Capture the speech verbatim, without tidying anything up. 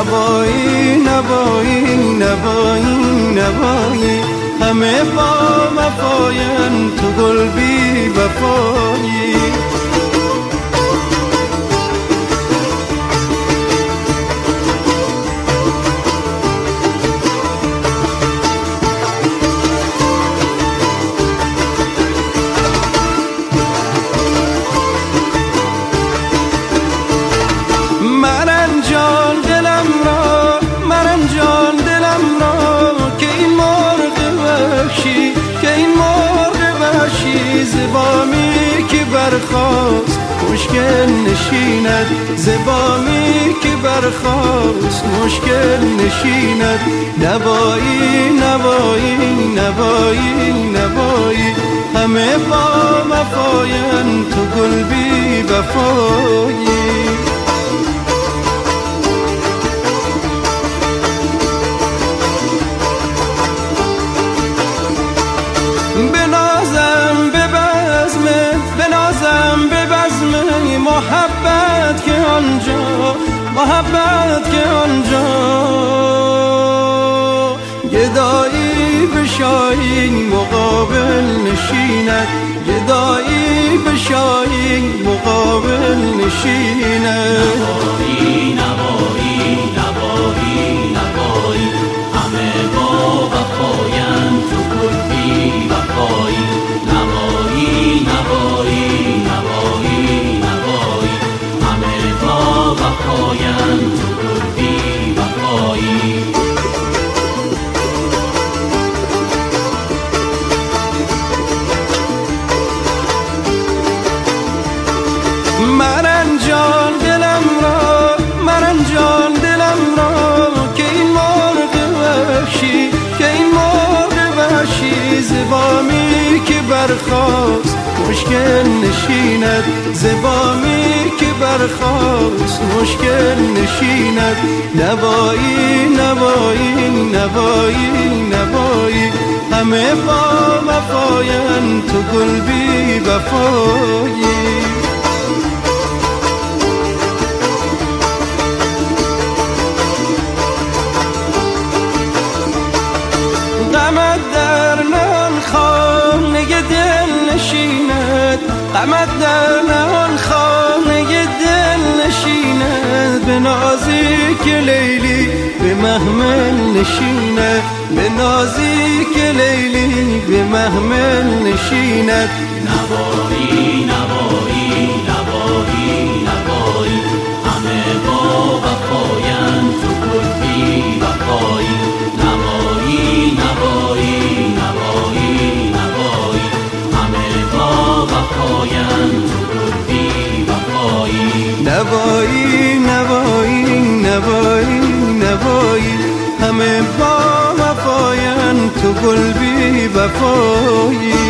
نوایی نوایی نوایی نوایی همه با وفاین تو گل بی وفایی زبامی که برخاست مشکل نشیند زبامی که برخاست مشکل نشیند نوایی نوایی نوایی نوایی همه با وفاین تو گل بی وفایی محبت که آنجا محبت که آنجا گدایی به شاهی مقابل نشیند گدایی به شاهی مقابل نشیند نوایی نوایی نوایی نوایی همه با وفاین تو گل بی وفایی نوایی نوایی نوایی وفاین تو گل بی وفایی مرن جان دلم را مرن جان دلم را که این مرغ وحشی که این مرغ وحشی زبامی که برخاست مشکل نشیند زبامی که برخاست مشکل نشیند نوایی نوایی نوایی نوایی همه با وفاین تو گل بی وفایی غمت در نهان خانه دل نشیند غمت در نهان خانه دل نشیند به نازی که لیلی به محمل نشیند به نازی که لیلی به محمل نشیند نوایی نوایی نوایی نوایی همه با وفاین تو گل بی وفایی نوایی نوایی نوایی نوایی همه با وفاین تو گل بی وفایی نوایی نوایی نوایی نوایی همه با وفاین تو گل بی وفایی